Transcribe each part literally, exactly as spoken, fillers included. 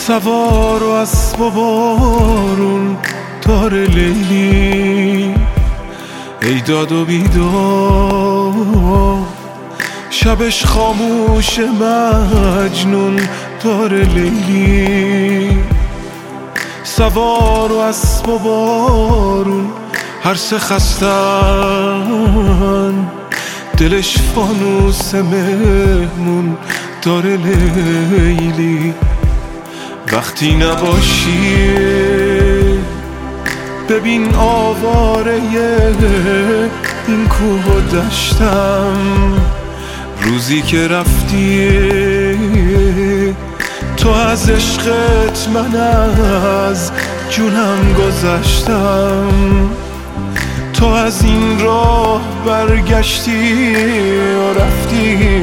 سوار و اسب و بارون دار لیلی، ای داد و بیدار شبش خاموش مجنون دار لیلی. سوار و اسب و بارون هر سه خستن، دلش فانوس مهمون دار لیلی. وقتی نباشی ببین آواره این کوه و دشتم، روزی که رفتی تو از عشقت من از جونم گذشتم. تو از این راه برگشتی و رفتی،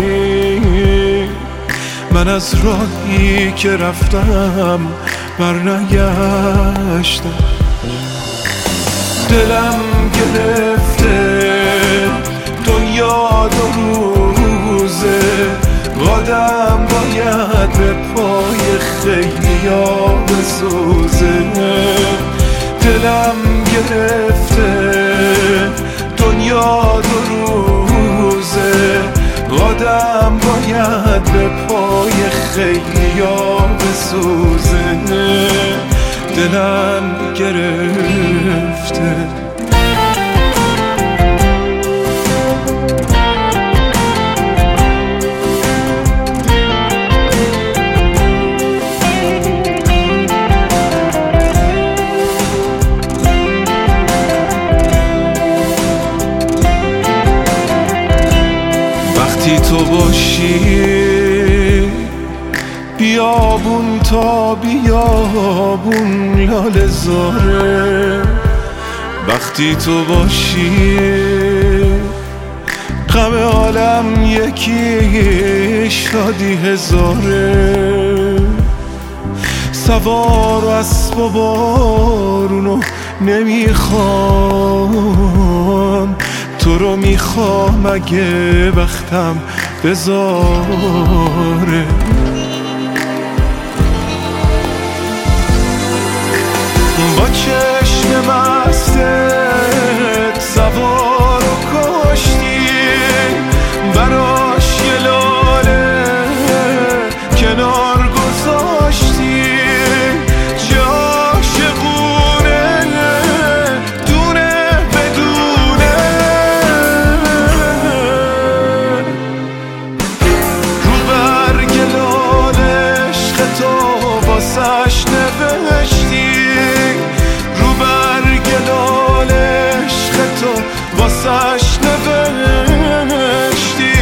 من از راهی که رفتم برنگشتم. دلم گرفته دنیا دو روزه، قدم باید به پای خیلیا بسوزه. دلم گرفته دنیا دو روزه، قدم باید به پای خیلیا بسوزه. دلم گرفته وقتی تو باشی بیابون تا بیابون لاله زاره. وقتی تو باشی غم عالم یکی شادی هزاره. سوار و اسب و بارونو نمیخوام، تو رو میخوام اگه وقتم بذاره. با چشم مستت سوار و کشتی، براش یه لاله کنار گذاشتی. چه عاشقونه دونه بدونه، رو برگ لاله عشق تو واسش نوشتی. واسش نوشتی.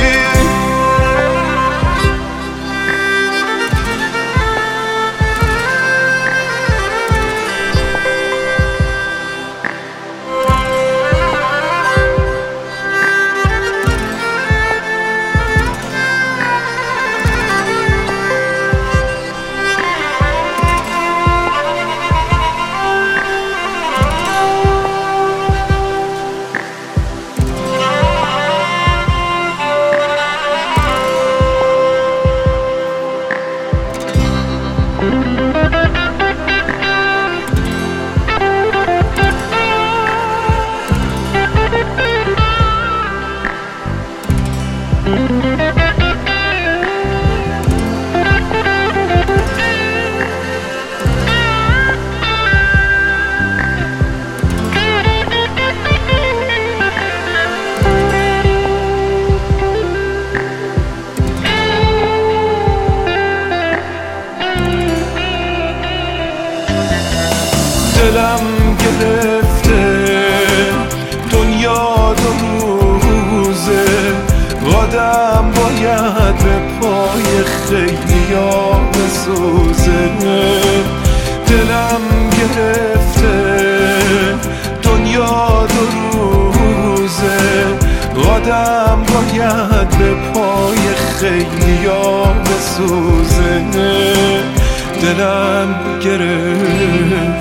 دلم گرفته دنیا دو روزه، قدم باید به پای خیلیا بسوزه. دلم گرفته دنیا دو روزه، قدم باید به پای خیلیا بسوزه. دلم گرفته